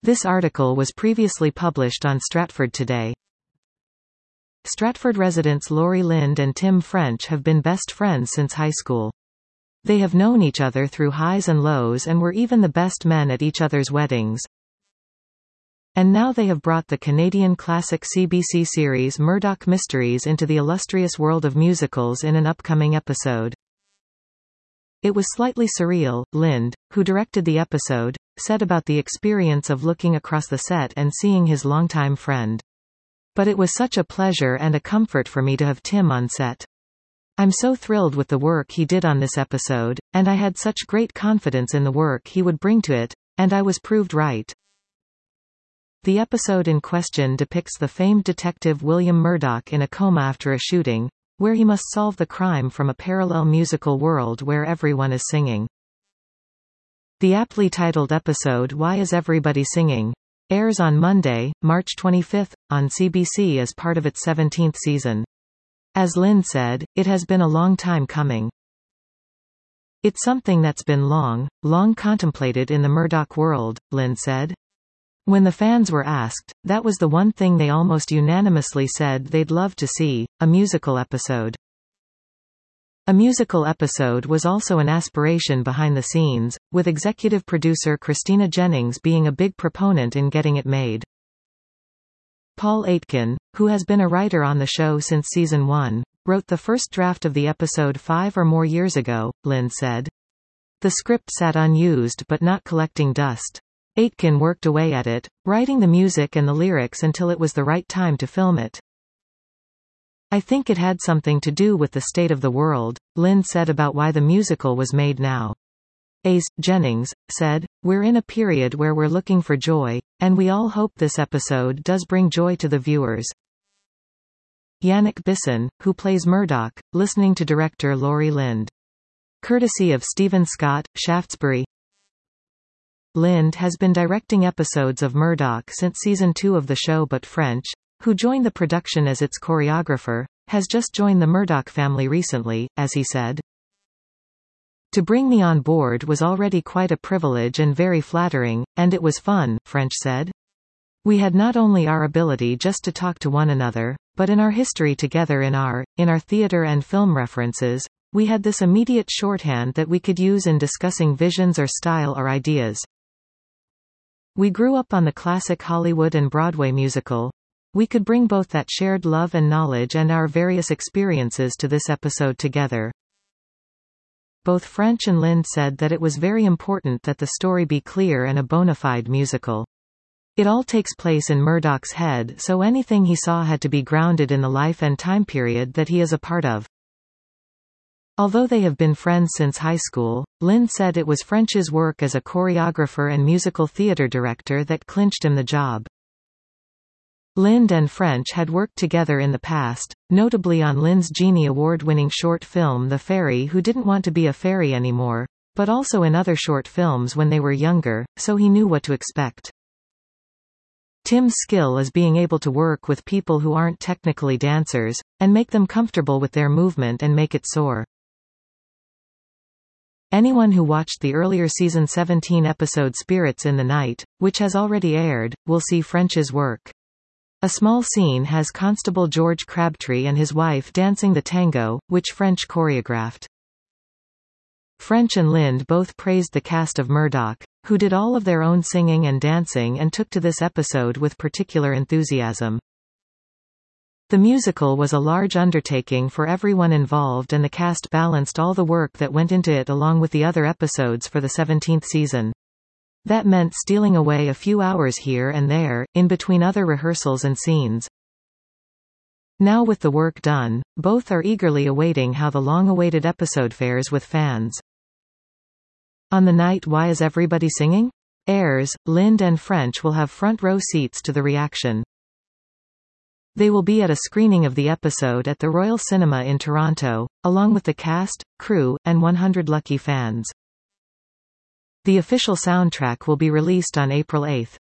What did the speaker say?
This article was previously published on Stratford Today. Stratford residents Laurie Lind and Tim French have been best friends since high school. They have known each other through highs and lows and were even the best men at each other's weddings. And now they have brought the Canadian classic CBC series Murdoch Mysteries into the illustrious world of musicals in an upcoming episode. It was slightly surreal, Lind, who directed the episode, said about the experience of looking across the set and seeing his longtime friend. But it was such a pleasure and a comfort for me to have Tim on set. I'm so thrilled with the work he did on this episode, and I had such great confidence in the work he would bring to it, and I was proved right. The episode in question depicts the famed detective William Murdoch in a coma after a shooting, where he must solve the crime from a parallel musical world where everyone is singing. The aptly titled episode Why Is Everybody Singing? Airs on Monday, March 25, on CBC as part of its 17th season. As Lind said, it has been a long time coming. It's something that's been long contemplated in the Murdoch world, Lind said. When the fans were asked, that was the one thing they almost unanimously said they'd love to see, a musical episode. A musical episode was also an aspiration behind the scenes, with executive producer Christina Jennings being a big proponent in getting it made. Paul Aitken, who has been a writer on the show since season 1, wrote the first draft of the episode 5 or more years ago, Lind said. The script sat unused but not collecting dust. Aitken worked away at it, writing the music and the lyrics until it was the right time to film it. I think it had something to do with the state of the world, Lind said about why the musical was made now. As Jennings said, we're in a period where we're looking for joy, and we all hope this episode does bring joy to the viewers. Yannick Bisson, who plays Murdoch, listening to director Laurie Lind. Courtesy of Stephen Scott, Shaftesbury. Lind has been directing episodes of Murdoch since season 2 of the show, but French, who joined the production as its choreographer, has just joined the Murdoch family recently, as he said. To bring me on board was already quite a privilege and very flattering, and it was fun, French said. We had not only our ability just to talk to one another, but in our history together in our theater and film references, we had this immediate shorthand that we could use in discussing visions or style or ideas. We grew up on the classic Hollywood and Broadway musical. We could bring both that shared love and knowledge and our various experiences to this episode together. Both French and Lind said that it was very important that the story be clear and a bona fide musical. It all takes place in Murdoch's head, so anything he saw had to be grounded in the life and time period that he is a part of. Although they have been friends since high school, Lind said it was French's work as a choreographer and musical theater director that clinched him the job. Lind and French had worked together in the past, notably on Lind's Genie Award-winning short film The Fairy Who Didn't Want to Be a Fairy Anymore, but also in other short films when they were younger, so he knew what to expect. Tim's skill is being able to work with people who aren't technically dancers, and make them comfortable with their movement and make it soar. Anyone who watched the earlier season 17 episode Spirits in the Night, which has already aired, will see French's work. A small scene has Constable George Crabtree and his wife dancing the tango, which French choreographed. French and Lind both praised the cast of Murdoch, who did all of their own singing and dancing and took to this episode with particular enthusiasm. The musical was a large undertaking for everyone involved, and the cast balanced all the work that went into it along with the other episodes for the 17th season. That meant stealing away a few hours here and there, in between other rehearsals and scenes. Now with the work done, both are eagerly awaiting how the long-awaited episode fares with fans. On the night Why Is Everybody Singing? Airs, Lind and French will have front-row seats to the reaction. They will be at a screening of the episode at the Royal Cinema in Toronto, along with the cast, crew, and 100 lucky fans. The official soundtrack will be released on April 8.